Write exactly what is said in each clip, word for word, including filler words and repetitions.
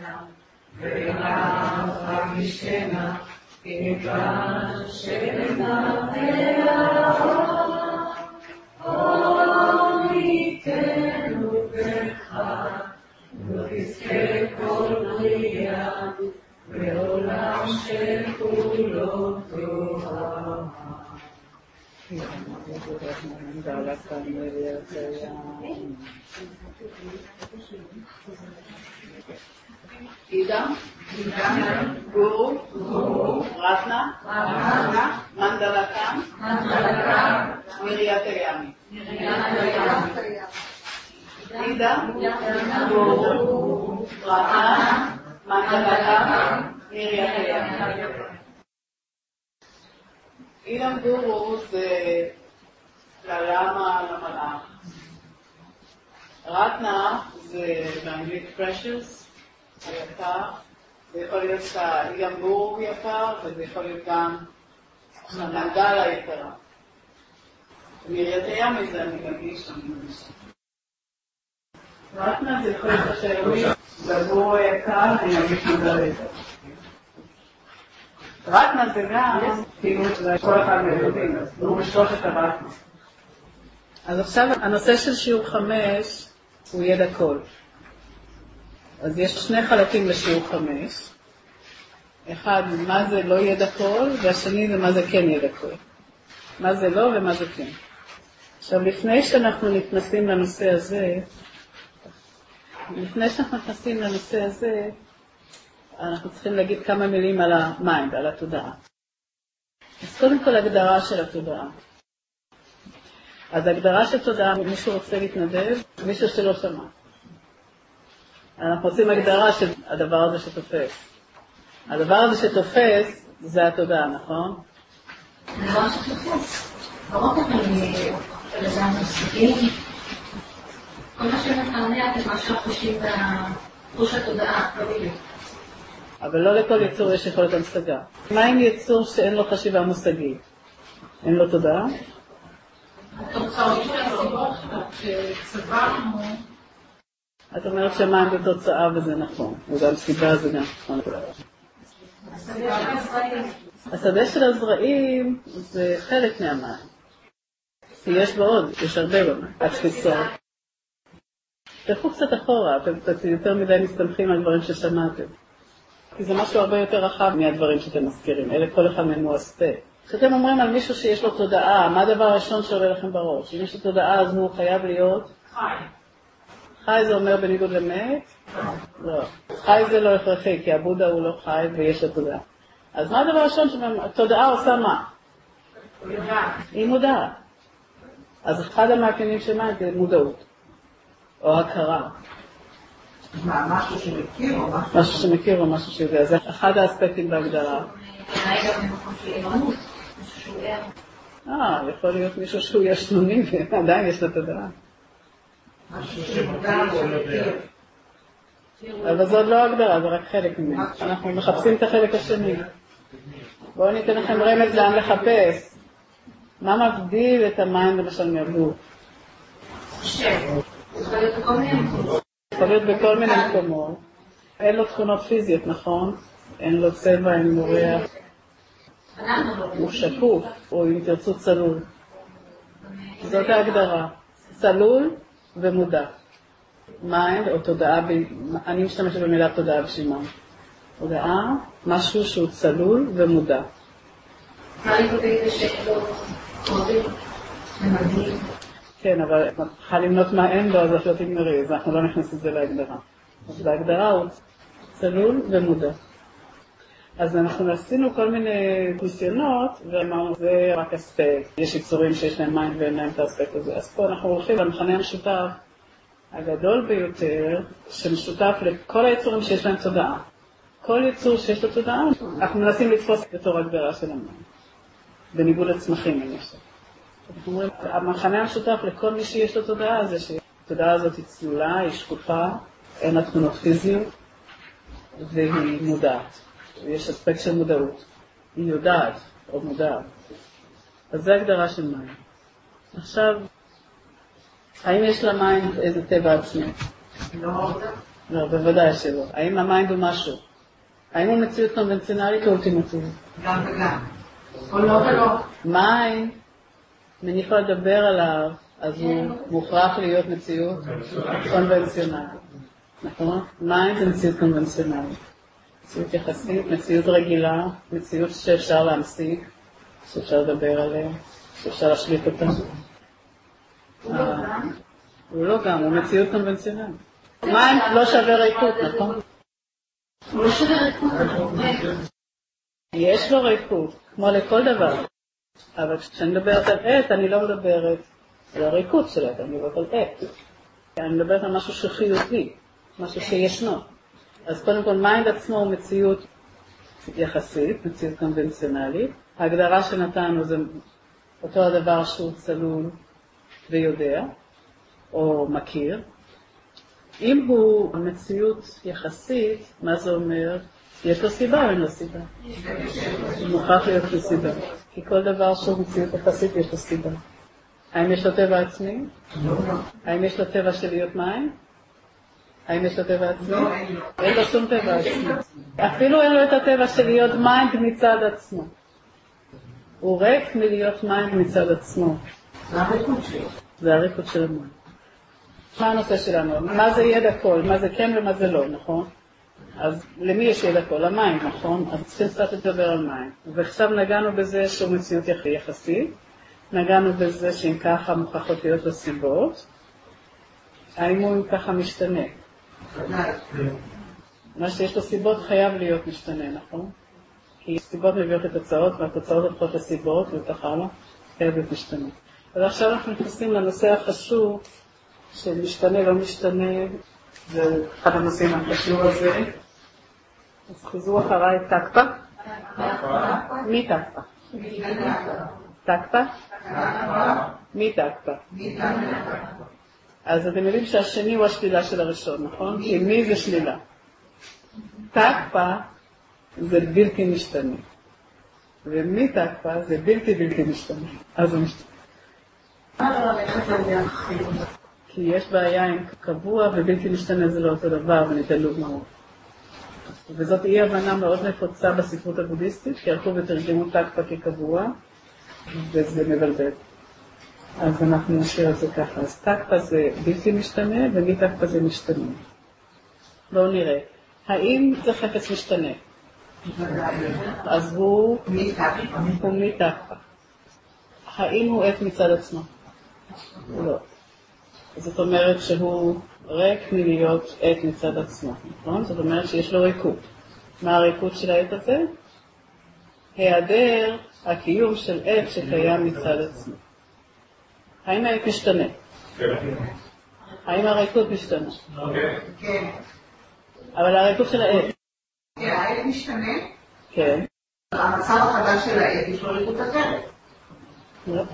ואליו המשנה, כיוון שנראה אור ניתנו בך, ותזכה כל בריאה, בעולם שכולו טובה. עידה, גורו, רטנה, מנדלקם, מריית הימי. עידה, גורו, רטנה, מנדלקם, מריית הימי. אילם גורו זה ללמה למלאך. רטנה זה באנגלית precious, היקר. זה יכול להיות אילם גורו יקר, וזה יכול להיות גם המנדל היקרה. מריית הימי זה אני מגיש, אני מגיש. רטנה זה יכול להיות השאלומים, בגורו היקר, אני מגיש מנדל היקר. רטנה זה גם, כאילו כל אחד מלודים, אז הוא משלושת הרטנה. אז עכשיו הנושא של שיעור חמש הוא ידע כל. אז יש שני חלקים לשיעור חמש. אחד, מה זה לא ידע כל, והשני זה מה זה כן ידע כל. מה זה לא ומה זה כן. עכשיו לפני שאנחנו נכנסים לנושא הזה, לפני שאנחנו נכנסים לנושא הזה, אנחנו צריכים להגיד כמה מילים על המיינד, על התודעה. אז קודם כל הגדרה של התודעה. אז הגדרה של תודעה, מישהו רוצה להתנדב, מישהו שלא שמע. אנחנו רוצים הגדרה של הדבר הזה שתופס. הדבר הזה שתופס זה התודעה, נכון? הדבר שתופס. ברוב אני לדעת מושגים. כל מה שמתענע זה מה שחושים בחוש התודעה, לא בדיוק. אבל לא לכל יצור יש יכולת המשגה. מה עם יצור שאין לו חשיבה מושגית? אין לו תודעה? התוצאות של הסיבות שצברנו. את אומרת שמים בתוצאה וזה נכון, וגם סיבה זה גם נכון. השדה של הזרעים זה חלק מהמים. כי יש בו עוד, יש הרבה במים, התפיסות. תלכו קצת אחורה, אתם קצת יותר מדי מסתמכים על דברים ששמעתם. כי זה משהו הרבה יותר רחב מהדברים שאתם מזכירים, אלה כל אחד מהם הוא אספקט. כשאתם אומרים על מישהו שיש לו תודעה, מה הדבר הראשון שעולה לכם בראש? אם יש לו תודעה אז הוא חייב להיות? חי. חי זה אומר בניגוד למת? לא. חי זה לא הכרחי, כי הבודה הוא לא חי ויש לו תודעה. אז מה הדבר הראשון שהתודעה עושה מה? היא מודעת. אז אחד המאפיינים של מה זה מודעות. או הכרה. מה, משהו שמכיר או משהו? משהו שמכיר או משהו שיודע. זה אחד האספקטים בהגדרה. אה, יכול להיות מישהו שהוא ישנוני ועדיין יש לו תודעה. משהו שמודע או מכיר. אבל זאת לא הגדרה, זה רק חלק ממנו. אנחנו מחפשים את החלק השני. בואו ניתן לכם רמז לאן לחפש. מה מבדיל את המים למשל מהגוף? חושב. יכול להיות בכל מיני מקומות. יכול להיות בכל מיני מקומות. אין לו תכונות פיזיות, נכון? אין לו צבע, אין לו ריח. הוא שקוף, או אם תרצו צלול. זאת ההגדרה. צלול ומודע. מים או תודעה, אני משתמשת במילה תודעה בשביל מים. תודעה, משהו שהוא צלול ומודע. מה לגבי זה שלא קודם ומדהים? כן, אבל את צריכה למנות מה אין לו, אז את לא תגמרי, אז אנחנו לא נכנס את זה להגדרה. אז בהגדרה הוא צלול ומודע. אז אנחנו עשינו כל מיני ניסיונות, ואמרנו, זה רק אספקט. יש יצורים שיש להם מים ואין להם את האספקט הזה. אז פה אנחנו הולכים למחנה המשותף הגדול ביותר, שמשותף לכל היצורים שיש להם תודעה. כל יצור שיש לו תודעה, אנחנו מנסים לתפוס בתור הגדרה של המים. בניגוד לצמחים, אני חושב. אנחנו אומרים, המחנה המשותף לכל מי שיש לו תודעה זה שהתודעה הזאת היא צלולה, היא שקופה, אין לה תכונות פיזיות, והיא מודעת. יש אספקט של מודעות. היא יודעת או מודעת. אז זה הגדרה של מים. עכשיו, האם יש למים איזה טבע עצמי? לא. לא, בוודאי שלא. האם המיינד הוא משהו? האם הוא מציאות קונבנציונלית או אולטימטיבית? גם וגם. או לא ולא. מיינד, אם אני יכולה לדבר עליו, אז הוא מוכרח להיות מציאות קונבנציונלית. נכון? מיינד זה מציאות קונבנציונלית. מציאות יחסית, מציאות רגילה, מציאות שאפשר להמשיג, שאפשר לדבר עליה, שאפשר להשליט אותה. הוא לא גם, הוא מציאות קונבנציונלית. מיינד לא שווה ריקות, נכון? הוא לא שווה ריקות. יש לו ריקות, כמו לכל דבר. אבל כשאני מדברת על עת, אני לא מדברת על הריקות שלה, אני מדברת על עת. אני מדברת על משהו שחיובי, משהו שישנו. אז קודם כל, מיינד עצמו הוא מציאות יחסית, מציאות קונבנציונלית. ההגדרה שנתנו זה אותו הדבר שהוא צלול ויודע, או מכיר. אם הוא מציאות יחסית, מה זה אומר? יש לו סיבה או אין לו סיבה? הוא מוכרח להיות לו סיבה. כי כל דבר שהוא מציאות יחסית יש לו סיבה. האם יש לו טבע עצמי? האם יש לו טבע של להיות מים? האם יש לו טבע עצמי? אין לו שום טבע עצמי. אפילו אין לו את הטבע של להיות מים מצד עצמו. הוא ריק מלהיות מים מצד עצמו. זה הריקות שלו. זה הריקות של המים. מה הנושא שלנו? מה זה ידע כל? מה זה כן ומה זה לא, נכון? אז למי יש ידע כל? למים, נכון? אז צריכים קצת לדבר על מים. ועכשיו נגענו בזה שהוא מציאות יחסית. נגענו בזה שאם ככה מוכרחות להיות לו סיבות. האם הוא אם ככה משתנה? מה שיש לו סיבות חייב להיות משתנה, נכון? כי סיבות מביאות לתוצאות, והתוצאות הופכות לסיבות, וכך הלאה, חייב להיות משתנה. אז עכשיו אנחנו נכנסים לנושא החשוב, של משתנה לא משתנה, זה אחד הנושאים החשוב הזה. אז חזרו אחריי טקפה. מי טקפה? טקפה? מי טקפה? אז אתם יודעים שהשני הוא השלילה של הראשון, נכון? כי מי זה שלילה? טקפה זה בלתי משתנה. ומי טקפה זה בלתי בלתי משתנה. אז זה משתנה. כי יש בעיה עם קבוע ובלתי משתנה זה לא אותו דבר וניתן דוגמאות. וזאת אי הבנה מאוד נפוצה בספרות הבודהיסטית, כי הלכו ותרגמו טקפה כקבוע, וזה מבלבל. אז אנחנו נשאיר את זה ככה. אז טקפה זה בלתי משתנה ומי טקפה זה משתנה. בואו נראה. האם זה חפץ משתנה? אז הוא מי טקפה. האם הוא עת מצד עצמו? לא. זאת אומרת שהוא ריק מלהיות עת מצד עצמו, נכון? זאת אומרת שיש לו ריקות. מה הריקות של העת הזה? היעדר הקיום של עת שקיים מצד עצמו. האם העת משתנה? האם הריקות משתנה? כן. אבל הריקות של העת. כן, העת משתנה? כן. המצב החדש של העת יש לו ריקות אחרת. לא.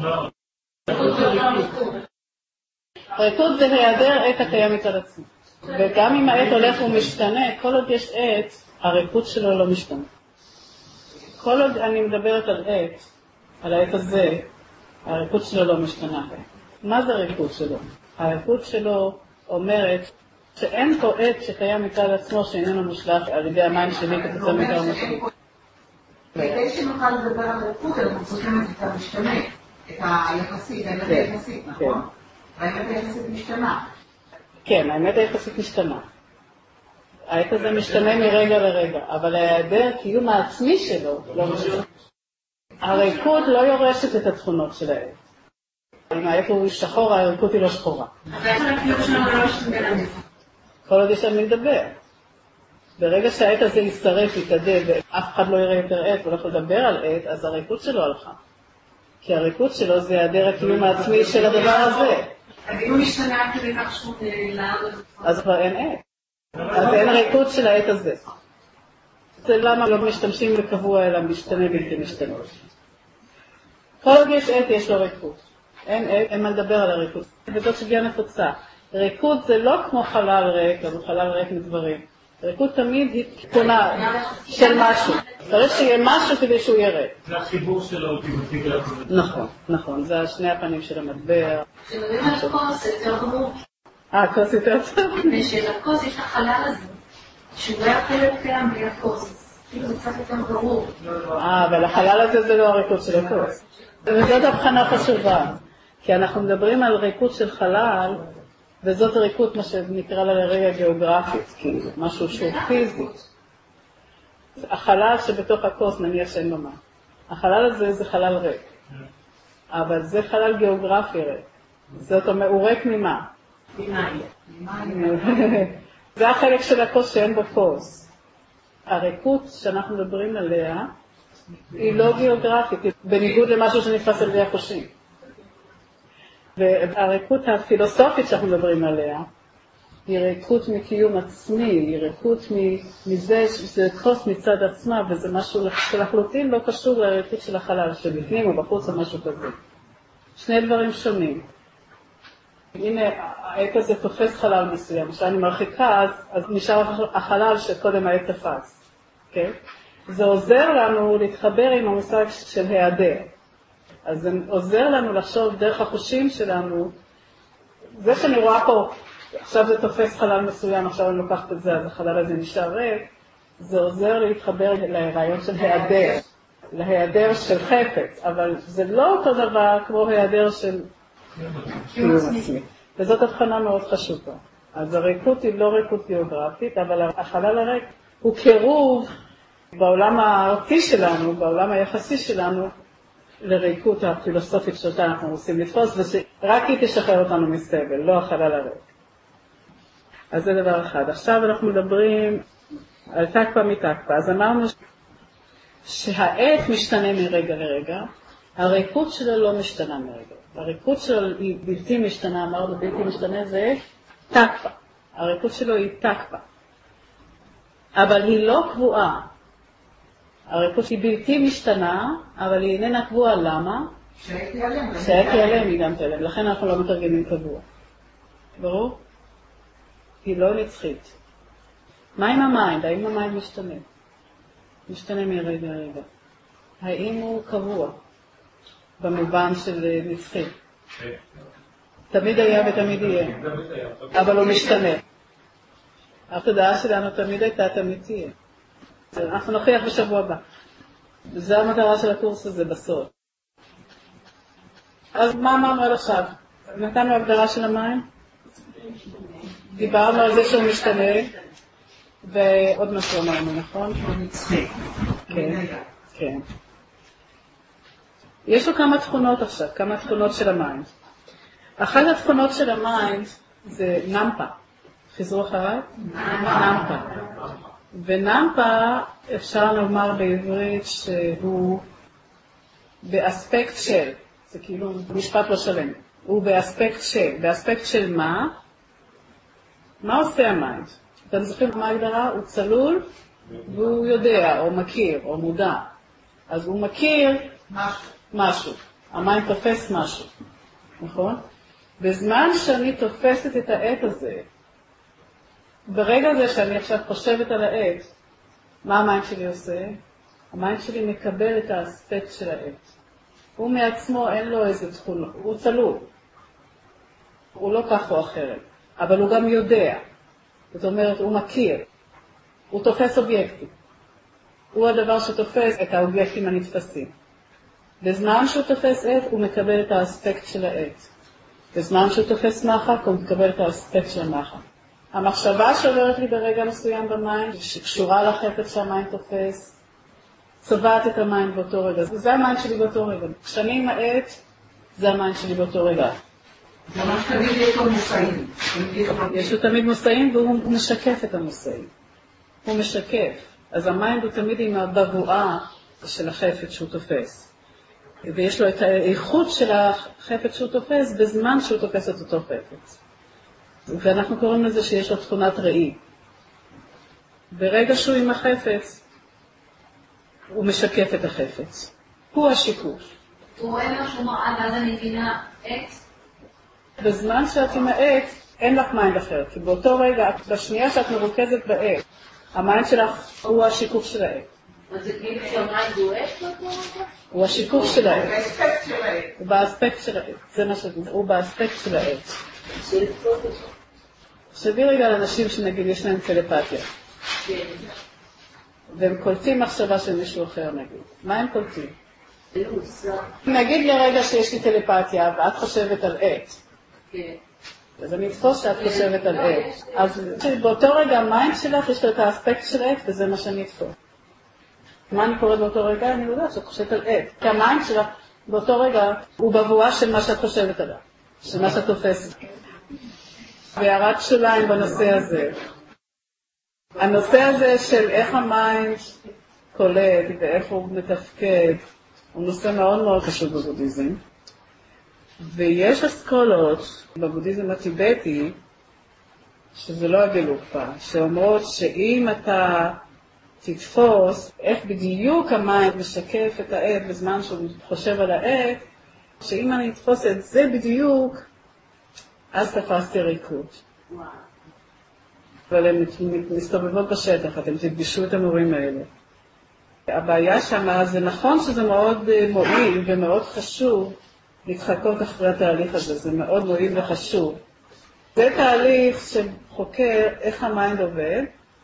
ריקות זה היעדר עת הקיים מצד עצמו. וגם אם העת הולך ומשתנה, כל עוד יש עת, הריקות שלו לא משתנה. כל עוד אני מדברת על עת, על העת הזה, הריקות שלו לא משתנה. מה זה הריקות שלו? הריקות שלו אומרת שאין פה עת שקיים מצד עצמו שאיננו מושלך על ידי המים שלי כתוצאה מכר משהו. כדי שנוכל לדבר על ריקות, אנחנו צריכים את המשתנה, את היחסית, האמת היחסית, נכון? האמת היחסית משתנה. כן, האמת היחסית משתנה. העת הזה משתנה מרגע לרגע, אבל ההיעדר קיום העצמי שלו לא משתנה. הריקות לא יורשת את התכונות של העת. אם העת הוא שחור, הריקות היא לא שחורה. אז איך הקיום שלנו לא משתנה? כל עוד יש על מי לדבר. ברגע שהעת הזה יצטרף, יתעדד, ואף אחד לא יראה יותר עת ולא יכול לדבר על עת, אז הריקות שלו הלכה. כי הריקות שלו זה היעדר הקיום העצמי של הדבר הזה. אז אם הוא משתנה כדי כך שהוא נעלם, אז כבר אין עת. אז אין ריקות של העת הזה. זה למה לא משתמשים בקבוע אלא משתנה בלתי משתנה. כל עוד יש עת יש לו ריקות. אין עת, אין מה לדבר על הריקות. וזאת סוגיה נפוצה. ריקות זה לא כמו חלל ריק, אבל חלל ריק מדברים. ריקות תמיד היא תכונה של משהו. צריך שיהיה משהו כדי שהוא יראה. זה החיבור שלו, נכון, נכון. זה שני הפנים של המטבע. כשמדברים על כוס, זה יותר חמור. אה, כוס יותר טוב. ושלכוס יש החלל הזה, שהוא היה חלק קיים בלי הכוס. כאילו זה קצת יותר ברור. אה, אבל החלל הזה זה לא הריקוד של הכוס. וזאת הבחנה חשובה, כי אנחנו מדברים על ריקוד של חלל, וזאת ריקוד מה שנקרא לה לרגע גיאוגרפית, כאילו, משהו שהוא פיזי. החלל שבתוך הכוס נניח שאין במה. החלל הזה זה חלל ריק, אבל זה חלל גיאוגרפי ריק. זאת אומרת, הוא ריק ממה? זה החלק של הכוס שאין בכוס. הריקות שאנחנו מדברים עליה היא לא גיאוגרפית, היא בניגוד למשהו שנתפס על ידי החושים. והריקות הפילוסופית שאנחנו מדברים עליה היא ריקות מקיום עצמי, היא ריקות מזה שזה כוס מצד עצמה, וזה משהו שלחלוטין לא קשור לריקות של החלל, שבפנים או בחוץ או משהו כזה. שני דברים שונים. הנה, העט הזה תופס חלל מסוים, כשאני מרחיקה, אז, אז נשאר החלל שקודם העט תפס. Okay? זה עוזר לנו להתחבר עם המושג של היעדר. אז זה עוזר לנו לחשוב דרך החושים שלנו, זה שאני רואה פה, עכשיו זה תופס חלל מסוים, עכשיו אני לוקחת את זה, אז החלל הזה נשאר ריק, זה עוזר להתחבר לרעיון של היעדר, להיעדר של חפץ, אבל זה לא אותו דבר כמו היעדר של קיום עצמי. וזאת הבחנה מאוד חשובה. אז הריקות היא לא ריקות גיאוגרפית, אבל החלל הריק הוא קירוב בעולם הארצי שלנו, בעולם היחסי שלנו, לריקות הפילוסופית שאותה אנחנו רוצים לתפוס, ושרק היא תשחרר אותנו מסבל, לא החלל הריק. אז זה דבר אחד. עכשיו אנחנו מדברים על תקפה מתקפה. אז אמרנו שהעת משתנה מרגע לרגע, הריקות שלו לא משתנה מרגע. הריקות שלו היא בלתי משתנה, אמרנו בלתי משתנה זה תקפה. הריקות שלו היא תקפה. אבל היא לא קבועה. הריקות היא בלתי משתנה, אבל היא איננה קבועה. למה? שהייתי ייעלם. שהייתי ייעלם היא גם תיעלם. לכן אנחנו לא מתרגמים קבוע. ברור? היא לא נצחית. מה עם המיינד? האם המיינד משתנה? משתנה מרגע לרגע. האם הוא קבוע? במובן של נצחי. תמיד היה ותמיד יהיה. אבל הוא משתנה. התודעה שלנו תמיד הייתה, תמיד תהיה. אנחנו נוכיח בשבוע הבא. וזו המטרה של הקורס הזה בסוף. אז מה אמרנו עד עכשיו? נתנו הגדרה של המים? דיברנו על זה שהוא משתנה, ועוד משהו אמרנו, נכון? כן, כן. יש לו כמה תכונות עכשיו, כמה תכונות של המים. אחת התכונות של המים זה נמפה. חזרו אחריי? נמפה. ונמפה אפשר לומר בעברית שהוא באספקט של, זה כאילו משפט לא שלם, הוא באספקט של, באספקט של מה? מה עושה המיינד? אתם זוכרים מה ההגדרה? הוא צלול והוא יודע או מכיר או מודע. אז הוא מכיר משהו. משהו. המיינד תופס משהו, נכון? בזמן שאני תופסת את העט הזה, ברגע זה שאני עכשיו חושבת על העט, מה המיינד שלי עושה? המיינד שלי מקבל את האספקט של העט. הוא מעצמו אין לו איזה תכונה, הוא צלול. הוא לא כך או אחרת, אבל הוא גם יודע. זאת אומרת, הוא מכיר. הוא תופס אובייקטים. הוא הדבר שתופס את האובייקטים הנתפסים. בזמן שהוא תופס עט, הוא מקבל את האספקט של העט. בזמן שהוא תופס מחק, הוא מקבל את האספקט של המחק. המחשבה שעוברת לי ברגע מסוים במיינד, שקשורה לחפץ שהמיינד תופס, צובעת את המיינד באותו רגע. זה המיינד שלי באותו רגע. כשאני עם העט, זה המיינד שלי באותו רגע. זה ממש תמיד יש לו מושאים. יש לו תמיד מושאים והוא משקף את המושאים. הוא משקף. אז המיינד הוא תמיד עם הבבואה של החפץ שהוא תופס. ויש לו את האיכות של החפץ שהוא תופס בזמן שהוא תופס את אותו חפץ. ואנחנו קוראים לזה שיש לו תכונת ראי. ברגע שהוא עם החפץ, הוא משקף את החפץ. הוא השיקוף. הוא רואה משהו מראה, ואז אני מבינה עט. בזמן שאת עם העט, אין לך מיינד אחר. כי באותו רגע, בשנייה שאת מרוכזת בעט, המיינד שלך הוא השיקוף של העט. אז זה כאילו שהמיינד הוא עט? הוא השיקוף של העט. הוא באספקט של העט. הוא באספקט של העט. זה מה שזה, הוא באספקט של העט. תחשבי רגע על אנשים שנגיד יש להם טלפתיה. והם קולטים מחשבה של מישהו אחר נגיד. מה הם קולטים? נגיד לרגע שיש לי טלפתיה ואת חושבת על עט. אז אני אתפוס שאת חושבת על עט. אז באותו רגע המיינד שלך יש לו את האספקט של עט וזה מה שאני אתפוס. מה אני קוראת באותו רגע? אני יודעת שאת חושבת על עט. כי המיינד שלך באותו רגע הוא בבואה של מה שאת חושבת עליו. של מה שאת תופסת. והערת שוליים בנושא הזה. הנושא הזה של איך המיינד קולט ואיך הוא מתפקד, הוא נושא מאוד מאוד חשוב בבודהיזם. ויש אסכולות בבודהיזם הטיבטי, שזה לא הגלוקפה, שאומרות שאם אתה תתפוס איך בדיוק המיינד משקף את העט בזמן שהוא חושב על העט, שאם אני אתפוס את זה בדיוק, אז תפסתי ריקות. אבל הן מסתובבות בשטח, אתם תפגשו את המורים האלה. הבעיה שמה, זה נכון שזה מאוד מועיל ומאוד חשוב להתחקות אחרי התהליך הזה, זה מאוד מועיל וחשוב. זה תהליך שחוקר איך המיינד עובד,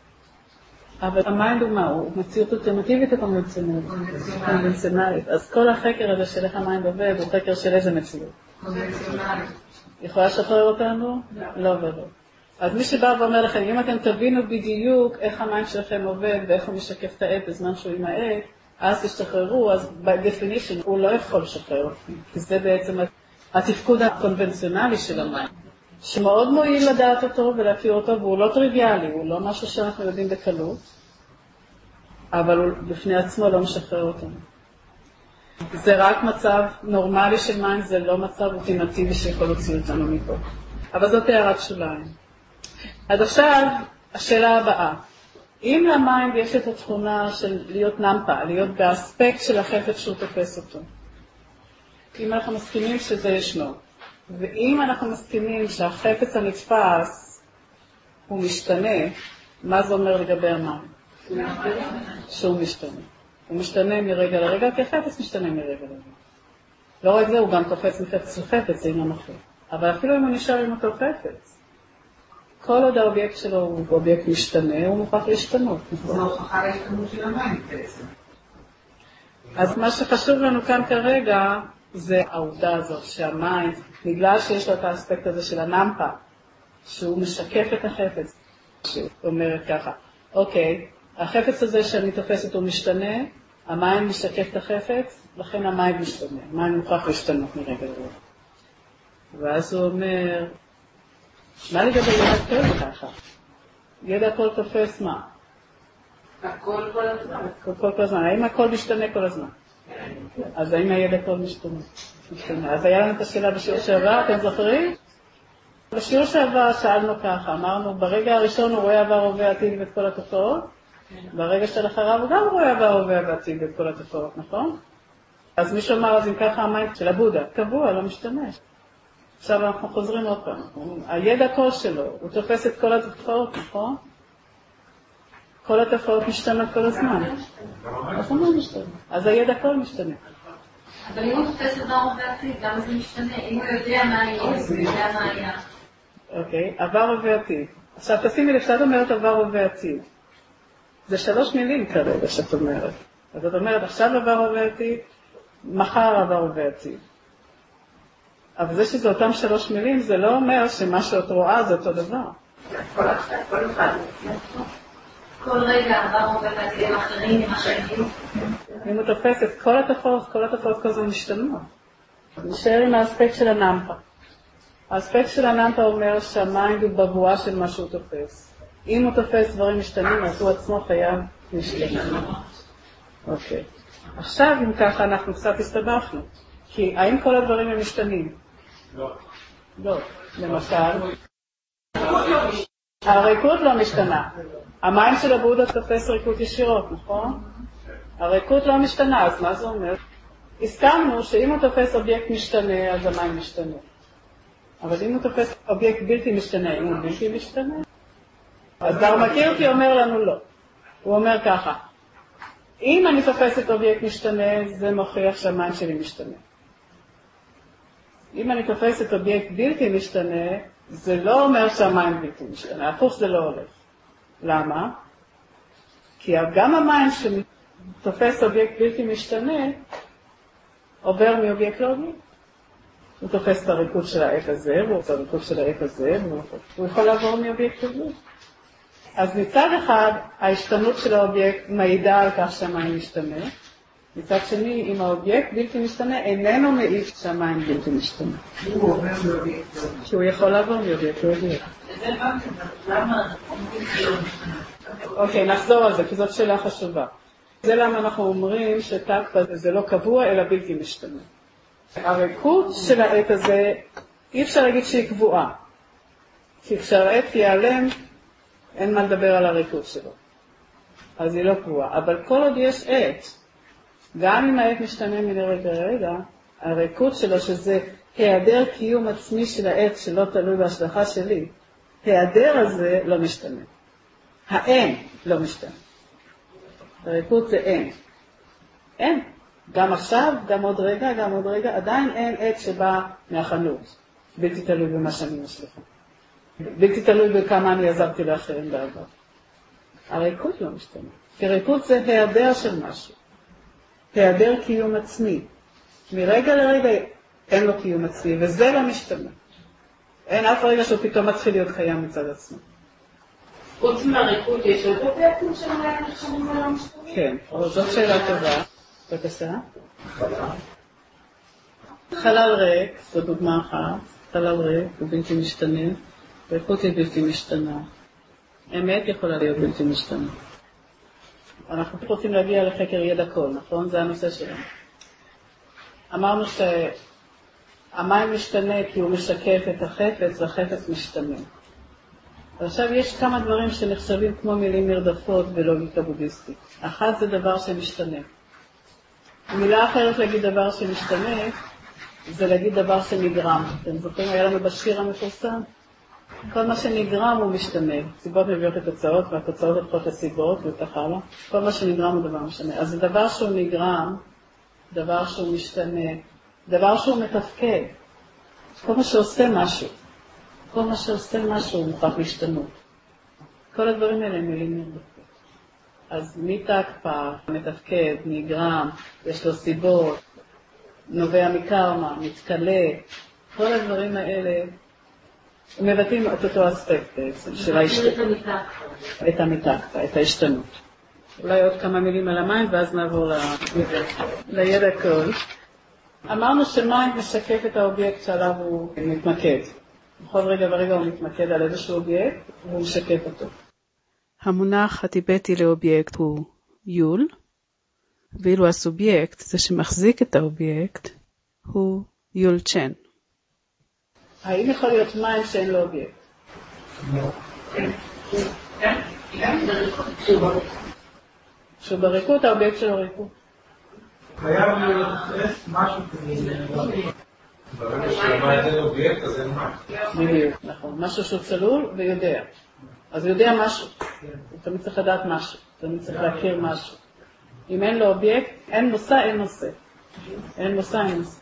אבל המיינד הוא מה? הוא מציאות אולטימטיבית או קונבנציונלית? קונבנציונלית. אז כל החקר הזה של איך המיינד עובד הוא חקר של איזה מציאות? קונבנציונלית. יכולה לשחרר אותנו? לא ולא. אז מי שבא ואומר לכם, אם אתם תבינו בדיוק איך המיינד שלכם עובד ואיך הוא משקף את העט בזמן שהוא עם העט, אז תשתחררו, אז by definition הוא לא יכול לשחרר. כי זה בעצם התפקוד הקונבנציונלי של המיינד. שמאוד מועיל לדעת אותו ולהכיר אותו, והוא לא טריוויאלי, הוא לא משהו שאנחנו יודעים בקלות, אבל הוא בפני עצמו לא משחרר אותנו. זה רק מצב נורמלי של מיינד, זה לא מצב אולטימטיבי שיכול להוציא אותנו מפה. אבל זאת הערת שוליים. אז עכשיו, השאלה הבאה. אם למיינד יש את התכונה של להיות נמפה, להיות באספקט של החפץ שהוא תופס אותו, אם אנחנו מסכימים שזה ישנו, ואם אנחנו מסכימים שהחפץ הנתפס הוא משתנה, מה זה אומר לגבי המיינד? שהוא משתנה. הוא משתנה מרגע לרגע, כי החפץ משתנה מרגע לרגע. לא רק זה, הוא גם תופץ מחפץ לחפץ, זה עניין אחר. אבל אפילו אם הוא נשאר עם אותו חפץ, כל עוד האובייקט שלו הוא אובייקט משתנה, הוא מוכרח להשתנות. זה הוכחה להשתנות של המיינד בעצם. אז מה שחשוב לנו כאן כרגע, זה העובדה הזאת שהמיינד, בגלל שיש לו את האספקט הזה של הנמפה, שהוא משקף את החפץ, שהוא אומרת ככה, אוקיי, החפץ הזה שאני תופסת הוא משתנה, המיינד משקף את החפץ, לכן המיינד משתנה, המיינד מוכרח להשתנות מרגע לרגע. ואז הוא אומר, מה לגבי ידע כל ככה? ידע כל תופס מה? הכל כל הזמן. הכל כל הזמן. האם הכל משתנה כל הזמן? אז האם הידע כל משתנה? משתנה. אז היה לנו את השאלה בשיעור שעבר, אתם זוכרים? בשיעור שעבר שאלנו ככה, אמרנו, ברגע הראשון הוא רואה עבר הווה עתיד ואת כל התופעות, ברגע של אחריו הוא גם רואה עבר הווה ועתיד ואת כל התופעות, נכון? אז מישהו אמר, אז אם ככה המיינד של הבודה, קבוע, לא משתנה. עכשיו אנחנו חוזרים עוד פעם. הידע כל שלו, הוא תופס את כל התופעות, נכון? כל התופעות משתנות כל הזמן. אז מה משתנה? אז הידע כל משתנה. אבל אם הוא תופס את עבר ועתיד, גם זה משתנה. אם הוא יודע מה יהיה, הוא יודע מה היה. אוקיי, עבר ועתיד. עכשיו תשימי לב, שאת אומרת עבר ועתיד. זה שלוש מילים כרגע שאת אומרת. אז את אומרת, עכשיו עבר ועתיד, מחר עבר ועתיד. אבל זה שזה אותם שלוש מילים, זה לא אומר שמה שאת רואה זה אותו דבר. כל אחד. כל רגע עבר ועתיד אחרים ממה שהגיעו. אם הוא תופס את כל התופעות, כל התופעות כל הזמן משתנות. נשאר עם האספקט של הנמפה. האספקט של הנמפה אומר שהמיינד הוא בבואה של מה שהוא תופס. אם הוא תופס דברים משתנים, אז הוא עצמו חייב להשתנות. אוקיי. עכשיו, אם ככה, אנחנו קצת הסתבכנו. כי האם כל הדברים הם משתנים? לא. לא. למשל, הריקות לא משתנה. המיינד של הבודה תופס ריקות ישירות, נכון? הריקות לא משתנה, אז מה זה אומר? הסכמנו שאם הוא תופס אובייקט משתנה, אז המיינד משתנה. אבל אם הוא תופס אובייקט בלתי משתנה, אם הוא בלתי משתנה, אז דרמקירטי אומר לנו לא. הוא אומר ככה, אם אני תופסת אובייקט משתנה, זה מוכיח שהמיינד שלי משתנה. אם אני תופסת אובייקט בלתי משתנה, זה לא אומר שהמים בלתי משתנה, הפוך זה לא הולך. למה? כי גם המים שתופס אובייקט בלתי משתנה, עובר מאובייקט לאובייקט. הוא תופס את הריקוד של העת הזה, והוא את הריקוד של העת הזה, והוא יכול לעבור מאובייקט לאובייקט. אז מצד אחד, ההשתנות של האובייקט מעידה על כך שהמים משתנה. מצד שני, אם האובייקט בלתי משתנה, איננו מעיד שהמים בלתי משתנה. הוא עובר מאובייקט לאובייקט. כי הוא יכול לעבור מאובייקט לאובייקט. למה? אוקיי, נחזור על זה, כי זאת שאלה חשובה. זה למה אנחנו אומרים שטקפה זה לא קבוע, אלא בלתי משתנה. הריקוד של העת הזה, אי אפשר להגיד שהיא קבועה. כי כשהעת ייעלם, אין מה לדבר על הריקוד שלו. אז היא לא קבועה. אבל כל עוד יש עת, גם אם העת משתנה מלרגע לרגע, הריקוד שלו שזה היעדר קיום עצמי של העת שלא תלוי בהשלכה שלי, היעדר הזה לא משתנה. האין לא משתנה. הריקוד זה אין. אין. גם עכשיו, גם עוד רגע, גם עוד רגע, עדיין אין עת שבא מהחנות. בלתי תלוי במה שאני משליחה. בלתי תלוי בכמה אני עזרתי לאחרים בעבר. הריקוד לא משתנה. כי ריקוד זה היעדר של משהו. היעדר קיום עצמי. מרגע לרגע אין לו קיום עצמי, וזה לא משתנה. אין אף רגע שהוא פתאום מתחיל להיות קיים מצד עצמו. חוץ מהריקוד יש עוד אובייקטים שלהם נחשבים ולא משתנים? כן, אבל זאת שאלה טובה. בבקשה. חלל ריק, זו דוגמה אחת. חלל ריק הוא בלתי משתנה, ריקוד היא בלתי משתנה. אמת יכולה להיות בלתי משתנה. אנחנו רוצים להגיע לחקר ידע כל, נכון? זה הנושא שלנו. אמרנו שהמים משתנה כי הוא משקף את החפץ, והחפץ משתנה. ועכשיו יש כמה דברים שנחשבים כמו מילים נרדפות בלוגיקה בודהיסטית. אחת זה דבר שמשתנה. מילה אחרת להגיד דבר שמשתנה, זה להגיד דבר שנגרם. אתם זוכרים, היה לנו בשיר המפורסם? כל מה שנגרם הוא משתנה. סיבות מביאות לתוצאות, והתוצאות הופכות לסיבות וכך הלאה. כל מה שנגרם הוא דבר משתנה. אז זה דבר שהוא נגרם, דבר שהוא משתנה, דבר שהוא מתפקד. כל מה שעושה משהו. כל מה שעושה משהו הוא מוכרח להשתנות. כל הדברים האלה הם מילים נרדפות. אז מתקפה, מתפקד, נגרם, יש לו סיבות, נובע מקרמה, מתקלה, כל הדברים האלה מבטאים את אותו אספקט בעצם של ההשתנות. את המתקפה, את ההשתנות. אולי עוד כמה מילים על המים ואז נעבור לידע כל. אמרנו שמים משקף את האובייקט שעליו הוא מתמקד. בכל רגע ורגע הוא מתמקד על איזשהו אובייקט והוא משקף אותו. המונח הטיבטי לאובייקט הוא יול, ואילו הסובייקט, זה שמחזיק את האובייקט, הוא יול צ'ן. האם יכול להיות מים שאין לו אובייקט? שהוא בריקות, האובייקט שלו ריקות. חייב להיות משהו כזה. ברגע שהמים אין אובייקט, אז אין מים. בדיוק, נכון. משהו שהוא צלול ויודע. אז הוא יודע משהו. הוא תמיד צריך לדעת משהו. תמיד צריך להכיר משהו. אם אין לו אובייקט, אין מושא, אין נושא. אין מושא, אין נושא.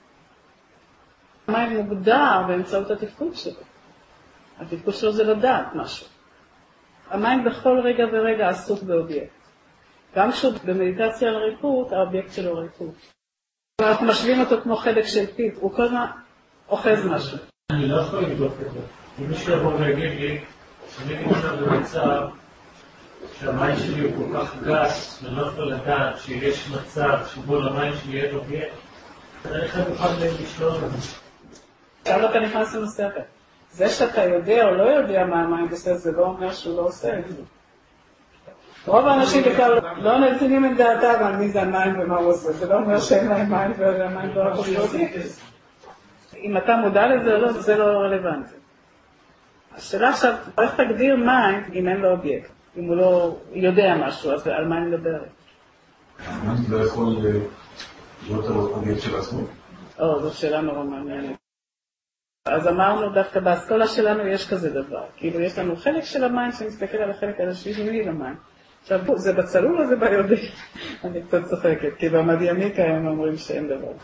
המים מוגדר באמצעות התפקוד שלו. התפקוד שלו זה לדעת משהו. המים בכל רגע ורגע עסוק באובייקט. גם כשהוא במדיטציה על ריקות, האובייקט שלו ריקות. אנחנו משווים אותו כמו חלק של פיפ, הוא כל הזמן אוחז משהו. אני לא יכול לבדוק את זה. אם מישהו יבוא ויגיד לי, שאני נמצא במצב שהמים שלי הוא כל כך גס, ואני לא יכול לדעת שיש מצב שבו למים שלי אין אובייקט, אני חייב בכלל לשלוט את זה. עכשיו אתה נכנס לנושא אחר. זה שאתה יודע או לא יודע מה המים עושה, זה לא אומר שהוא לא עושה את זה. רוב האנשים בכלל לא נצינים את דעתם על מי זה המים ומה הוא עושה. זה לא אומר שאין להם מים והמים לא רק אובייקט. אם אתה מודע לזה או לא, זה לא רלוונטי. השאלה עכשיו, איך תגדיר מים אם אין לו אובייקט? אם הוא לא יודע משהו, אז על מה אני מדברת? מים לא יכול להיות על אובייקט של עצמו? או, זו שאלה נורא מעניינת. אז אמרנו, דווקא באסכולה שלנו יש כזה דבר. כאילו, יש לנו חלק של המים שמסתכל על החלק הזה שני למים. עכשיו, זה בצלול או זה ביודע? אני קצת צוחקת, כי במדייניקה הם אומרים שאין דבר כזה.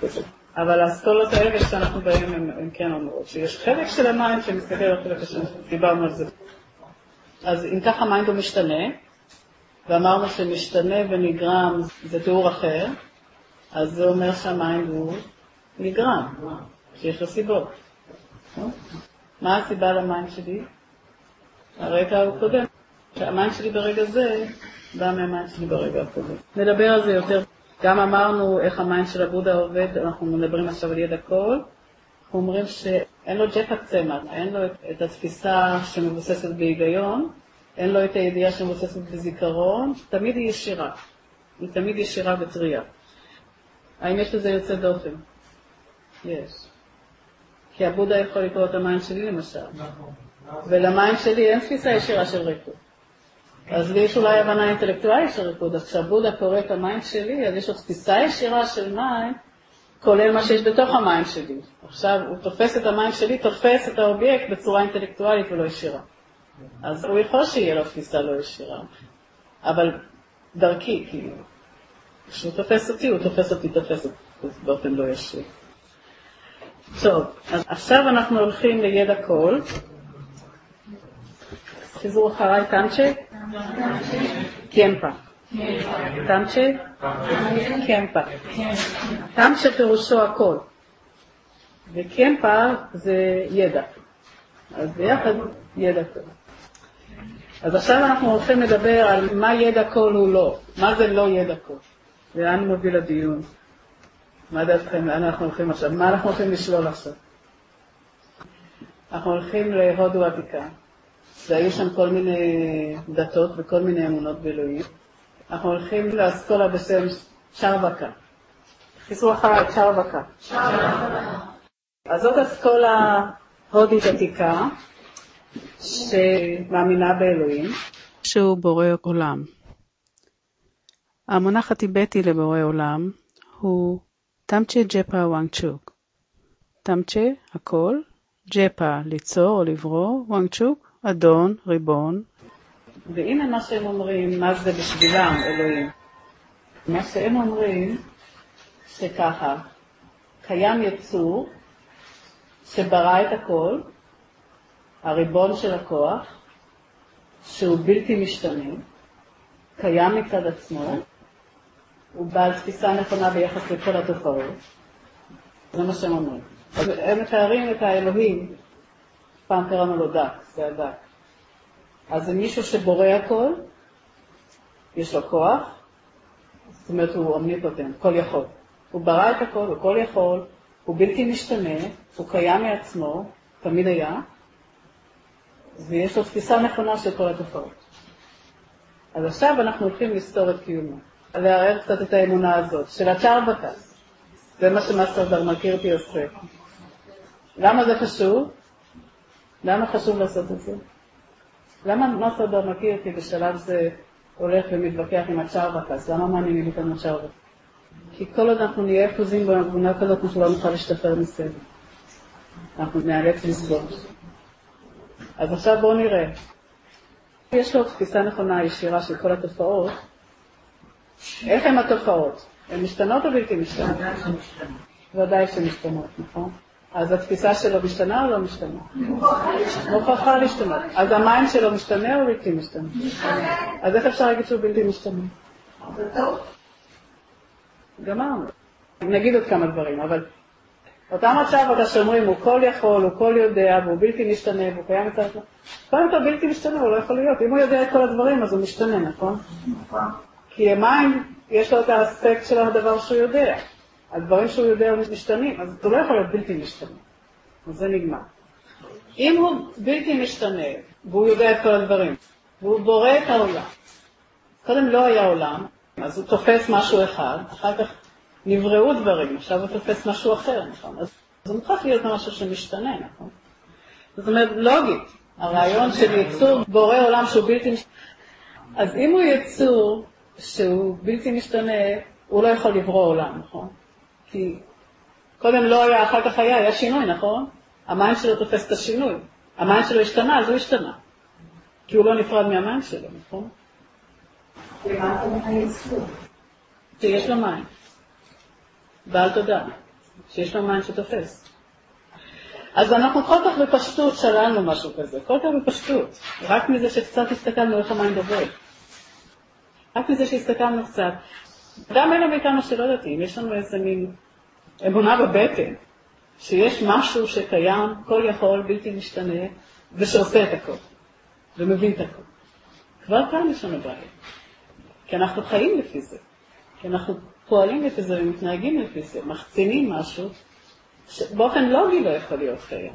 אבל האסכולות האלה שאנחנו בהם הם, הם כן אומרות, שיש חלק של המיינד שמסתכל על חלק השני, דיברנו על זה. אז אם ככה מיינד הוא משתנה, ואמרנו שמשתנה ונגרם זה תיאור אחר, אז זה אומר שהמיינד הוא נגרם, שיש לו סיבות. מה הסיבה למיינד שלי? הרקע הוא קודם. שהמיינד שלי ברגע זה בא מהמיינד שלי ברגע הקודם. נדבר על זה יותר. גם אמרנו איך המיינד של הבודה עובד, אנחנו מדברים עכשיו על ידע כל. אנחנו אומרים שאין לו ג'פק צמח, אין לו את, את התפיסה שמבוססת בהיגיון, אין לו את הידיעה שמבוססת בזיכרון, תמיד היא ישירה. היא תמיד ישירה וטריה. האם יש לזה יוצא דופן? יש. כי הבודה יכול לקרוא את המיינד שלי למשל. ולמיינד שלי אין תפיסה ישירה של ריקוד. אז לי יש אולי הבנה אינטלקטואלית של ריקוד, אז כשהבודה קורא את המיינד שלי, אז יש לו תפיסה ישירה של מיינד, כולל מה שיש בתוך המיינד שלי. עכשיו הוא תופס את המיינד שלי, תופס את האובייקט בצורה אינטלקטואלית ולא ישירה. אז הוא יכול שיהיה לו תפיסה לא ישירה. אבל דרכי, כאילו. כשהוא תופס אותי, הוא תופס אותי, תופס אותי, באופן לא ישיר. טוב, אז עכשיו אנחנו הולכים לידע קול. חיזור אחריי, טנצ'ה? קמפה. טנצ'ה? קמפה. טנצ'ה פירושו הכל. וקמפה זה ידע. אז ביחד ידע קול. אז עכשיו אנחנו הולכים לדבר על מה ידע קול הוא לא. מה זה לא ידע קול. לאן מוביל הדיון? מה דעתכם? לאן אנחנו הולכים עכשיו? מה אנחנו הולכים לשלול עכשיו? אנחנו הולכים להודו עתיקה. והיו שם כל מיני דתות וכל מיני אמונות באלוהים. אנחנו הולכים לאסכולה בשם צ'רווקה. חיסרו אחריי, צ'רווקה. אז זאת אסכולה הודית עתיקה שמאמינה באלוהים. שהוא בורא עולם. המונח הטיבטי לבורא עולם הוא טמצ'ה ג'פה וואנגצ'וק. טמצ'ה, הכל, ג'פה, ליצור או לברוא, וואנגצ'וק, אדון, ריבון. והנה מה שהם אומרים, מה זה בשבילם, אלוהים. מה שהם אומרים, שככה, קיים יצור שברא את הכל, הריבון של הכוח, שהוא בלתי משתנה, קיים מצד עצמו, הוא בעל תפיסה נכונה ביחס לכל התופעות. זה מה שהם אומרים. הם מתארים את האלוהים, פעם קראנו לו דק, זה הדק. אז זה מישהו שבורא הכל, יש לו כוח, זאת אומרת הוא אומניפוטנט, כל יכול. הוא ברא את הכל, הוא כל יכול, הוא בלתי משתנה, הוא קיים מעצמו, תמיד היה, ויש לו תפיסה נכונה של כל התופעות. אז עכשיו אנחנו הולכים לסתור את קיומו, לערער קצת את האמונה הזאת, של הצ'רווקה. זה מה שמאסטר דרמקירטי עושה. למה זה חשוב? למה חשוב לעשות את זה? למה מאסטר דרמקירטי בשלב זה הולך ומתווכח עם הצ'רווקה? למה מעניינים איתנו הצ'רווקה? כי כל עוד אנחנו נהיה פוזים באמונה כזאת, אנחנו לא נוכל להשתחרר מסדר. אנחנו נאלץ לסגור. אז עכשיו בואו נראה. יש לו תפיסה נכונה ישירה של כל התופעות. איך הן התופעות? הן משתנות או בלתי משתנות? ודאי שמשתנות, נכון? אז התפיסה שלו משתנה או לא משתנה? מוכרחה להשתנות. אז המיינד שלו משתנה או בלתי משתנה? אז איך אפשר להגיד שהוא בלתי משתנה? גמרנו. נגיד עוד כמה דברים, אבל אותם עכשיו אתה שאומרים, הוא כל יכול, הוא כל יודע, והוא בלתי משתנה, והוא קיים את זה. קודם כל בלתי משתנה, הוא לא יכול להיות. אם הוא יודע את כל הדברים, אז הוא משתנה, נכון? כי המיינד, יש לו את האספקט של הדבר שהוא יודע. הדברים שהוא יודע משתנים, אז הוא לא יכול להיות בלתי משתנה. אז זה נגמר. אם הוא בלתי משתנה, והוא יודע את כל הדברים, והוא בורא את העולם, קודם לא היה עולם, אז הוא תופס משהו אחד, אחר כך נבראו דברים, עכשיו הוא תופס משהו אחר, נכון? אז הוא מוכרח להיות משהו שמשתנה, נכון? זאת אומרת, לוגית, הרעיון של יצור בורא עולם שהוא בלתי משתנה, אז אם הוא יצור שהוא בלתי משתנה, הוא לא יכול לברוא עולם, נכון? כי קודם לא היה, אחר כך היה, היה שינוי, נכון? המיינד שלו תופס את השינוי. המיינד שלו השתנה, אז הוא השתנה. כי הוא לא נפרד מהמיינד שלו, נכון? למה אתה היצור? שיש לו מיינד. בעל תודה. שיש לו מים שתופס. אז אנחנו כל כך בפשטות שללנו משהו כזה, כל כך בפשטות, רק מזה שקצת הסתכלנו איך המים דובר. רק מזה שהסתכלנו קצת. גם אלה מאיתנו שלא דתיים, יש לנו איזה מין אמונה בבטן, שיש משהו שקיים, כל יכול, בלתי משתנה, ושעושה את הכל, ומבין את הכל. כבר כאן יש לנו בעיה. כי אנחנו חיים לפי זה, כי אנחנו פועלים לפי זה ומתנהגים לפי זה, מחצינים משהו, שבאופן לוגי לא יכול להיות קיים.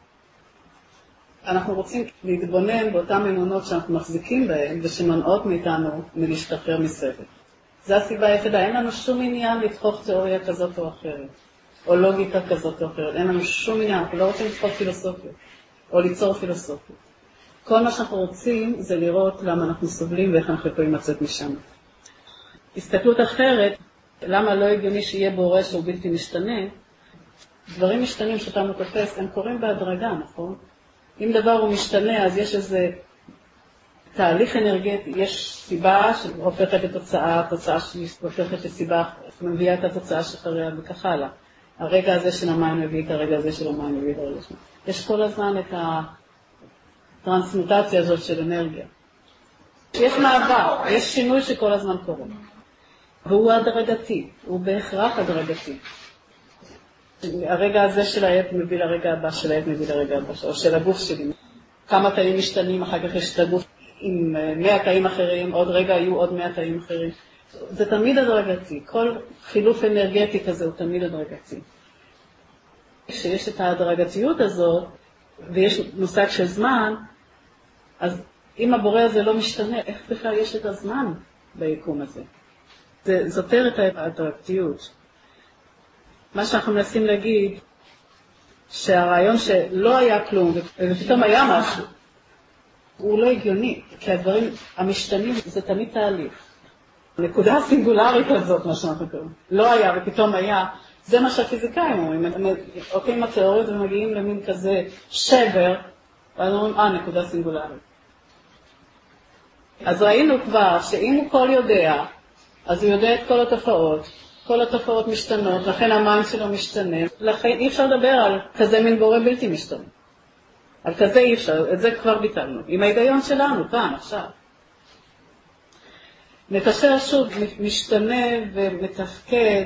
אנחנו רוצים להתבונן באותן אמונות שאנחנו מחזיקים בהן, ושמנעות מאיתנו מלהשתחרר מסבל. זו הסיבה היחידה, אין לנו שום עניין לדחוף תיאוריה כזאת או אחרת, או לוגיקה כזאת או אחרת, אין לנו שום עניין, אנחנו לא רוצים לדחוף פילוסופיה, או ליצור פילוסופיה. כל מה שאנחנו רוצים זה לראות למה אנחנו סובלים ואיך אנחנו יכולים לצאת משם. הסתכלות אחרת, למה לא הגיוני שיהיה בורא שהוא בלתי משתנה, דברים משתנים שאתה מתופס, הם קורים בהדרגה, נכון? אם דבר הוא משתנה, אז יש איזה תהליך אנרגטי, יש סיבה שהופכת לתוצאה, התוצאה שהופכת לסיבה, מביאה את התוצאה שאחריה וכך הלאה. הרגע הזה של המים מביא את הרגע הזה של המים מביא את הרגע שלנו. יש כל הזמן את הטרנסמוטציה הזאת של אנרגיה. יש מעבר, יש שינוי שכל הזמן קורה. והוא הדרגתי, הוא בהכרח הדרגתי. הרגע הזה של העת מביא לרגע הבא, של העת מביא לרגע הבא, או של הגוף שלי. כמה תאים משתנים, אחר כך יש את הגוף עם מאה תאים אחרים, עוד רגע היו עוד מאה תאים אחרים. זה תמיד הדרגתי, כל חילוף אנרגטי כזה הוא תמיד הדרגתי. כשיש את ההדרגתיות הזאת, ויש מושג של זמן, אז אם הבורא הזה לא משתנה, איך בכלל יש את הזמן ביקום הזה? זה זותר את ההדרגתיות. מה שאנחנו מנסים להגיד, שהרעיון שלא היה כלום, ופתאום היה משהו, הוא לא הגיוני, כי הדברים המשתנים זה תמיד תהליך. הנקודה הסינגולרית הזאת, מה שאנחנו קוראים, לא היה ופתאום היה, זה מה שהפיזיקאים אומרים, הם הולכים לתיאוריות ומגיעים למין כזה שבר, ואז אומרים, אה, נקודה סינגולרית. אז ראינו כבר שאם הוא כל יודע, אז הוא יודע את כל התופעות, כל התופעות משתנות, לכן המים שלו משתנה, לכן אי אפשר לדבר על כזה מין בורא בלתי משתנה. על כזה אי אפשר, את זה כבר ביטלנו, עם ההיגיון שלנו, כאן, עכשיו. נקשר שוב, משתנה ומתפקד,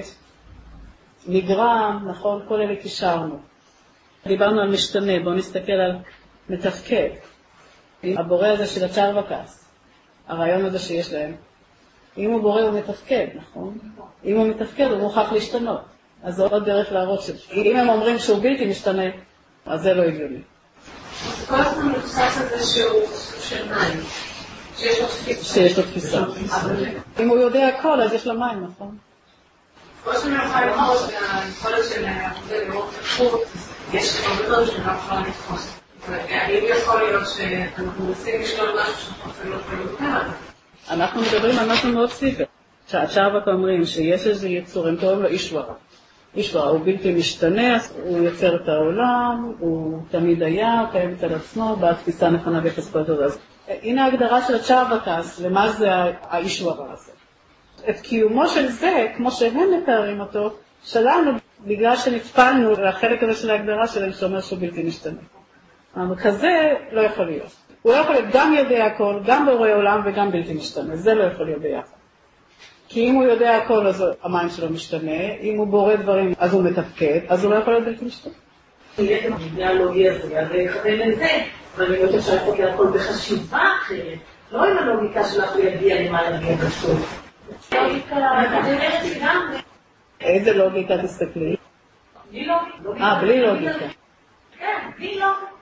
נגרם, נכון, כל אלה קישרנו. דיברנו על משתנה, בואו נסתכל על מתפקד. הבורא הזה של הצ'רבקס, הרעיון הזה שיש להם, אם הוא בורא הוא מתפקד, נכון? אם הוא מתפקד הוא מוכרח להשתנות. אז זו עוד דרך להראות שאם הם אומרים שהוא בלתי משתנה, אז זה לא הגיוני. כל הזמן מבוסס על זה שהוא של מים, שיש לו תפיסה. שיש לו תפיסה. אם הוא יודע הכל, אז יש לו מים, נכון? כל שאני יכולה לראות שהיכולת של העבודה לראות תחרות, יש הרבה דברים שאני לא יכולה לתפוס. האם יכול להיות שאנחנו מנסים לשלול משהו שאנחנו אפילו לא יכולים יותר? אנחנו מדברים על משהו מאוד ספציפי. שהצ'רבק אומרים שיש איזה יצור, הם קוראים לו אישוורה. אישוורה הוא בלתי משתנה, הוא יוצר את העולם, הוא תמיד היה, קיים את עצמו, בתפיסה נכונה וכספות הזה. הנה ההגדרה של הצ'רבקס, למה זה האישוורה הזה. את קיומו של זה, כמו שהם מתארים אותו, שלנו בגלל שנטפלנו לחלק הזה של ההגדרה שלהם שאומר שהוא בלתי משתנה. אבל כזה לא יכול להיות. הוא לא יכול להיות גם יודע הכל, גם בורא עולם וגם בלתי משתנה. זה לא יכול להיות ביחד. כי אם הוא יודע הכל, אז המים שלו משתנה. אם הוא בורא דברים, אז הוא מתפקד, אז הוא לא יכול להיות בלתי משתנה. יהיה גם מבנה הלוגי הזה, אז זה יכוון לזה. אבל אני יודעת שאתה יכול להיות הכל בחשיבה אחרת. לא עם הלוגיקה שלך להגיע למה להגיע בסוף. לוגיקה, מדברת גם. איזה לוגיקה תסתכלי? בלי לוגיקה. אה, בלי לוגיקה. כן, בלי לוגיקה.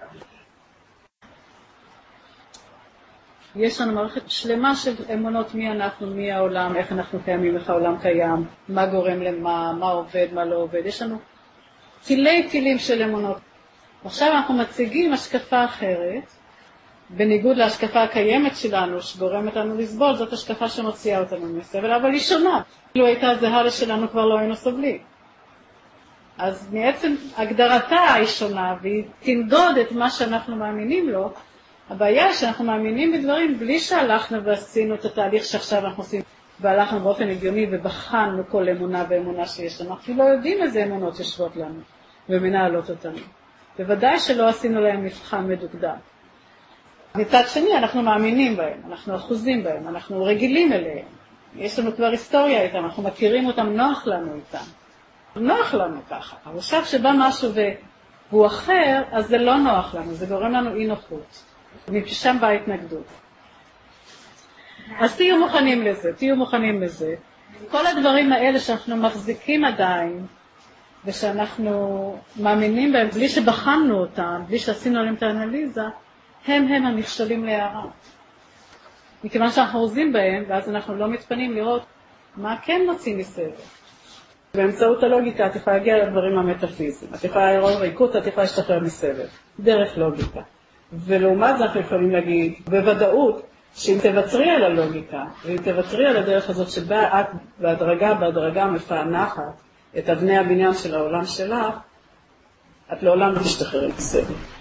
יש לנו מערכת שלמה של אמונות מי אנחנו, מי העולם, איך אנחנו קיימים, איך העולם קיים, מה גורם למה, מה עובד, מה לא עובד. יש לנו טילי טילים של אמונות. עכשיו אנחנו מציגים השקפה אחרת, בניגוד להשקפה הקיימת שלנו, שגורמת לנו לסבול, זאת השקפה שמוציאה אותנו מסבל, אבל היא שונה. כאילו הייתה זהה לשלנו כבר לא היינו סובלים. אז מעצם הגדרתה היא שונה, והיא תמדוד את מה שאנחנו מאמינים לו. הבעיה שאנחנו מאמינים בדברים בלי שהלכנו ועשינו את התהליך שעכשיו אנחנו עושים. והלכנו באופן הגיוני ובחנו כל אמונה ואמונה שיש לנו, אנחנו לא יודעים איזה אמונות יושבות לנו ומנהלות אותנו. בוודאי שלא עשינו להם מבחן מדוקדק. מצד שני, אנחנו מאמינים בהם, אנחנו אחוזים בהם, אנחנו רגילים אליהם. יש לנו כבר היסטוריה איתם, אנחנו מכירים אותם, נוח לנו איתם. נוח לנו ככה. אבל עכשיו שבא משהו והוא אחר, אז זה לא נוח לנו, זה גורם לנו אי נוחות. משם באה התנגדות. אז תהיו מוכנים לזה, תהיו מוכנים לזה. כל הדברים האלה שאנחנו מחזיקים עדיין, ושאנחנו מאמינים בהם, בלי שבחנו אותם, בלי שעשינו עליהם את האנליזה, הם הם הנכשלים להערה. מכיוון שאנחנו עוזים בהם, ואז אנחנו לא מתפנים לראות מה כן מוציא מסדר. באמצעות הלוגיקה את יכולה להגיע לדברים המטאפיזיים. את יכולה לראות ריקות, את יכולה להשתחרר מסדר. דרך לוגיקה. ולעומת זה אנחנו יכולים להגיד, בוודאות, שאם תוותרי על הלוגיקה, ואם תוותרי על הדרך הזאת שבה את בהדרגה, בהדרגה מפענחת את אבני הבניין של העולם שלך, את לעולם לא תשתחרר מסדר.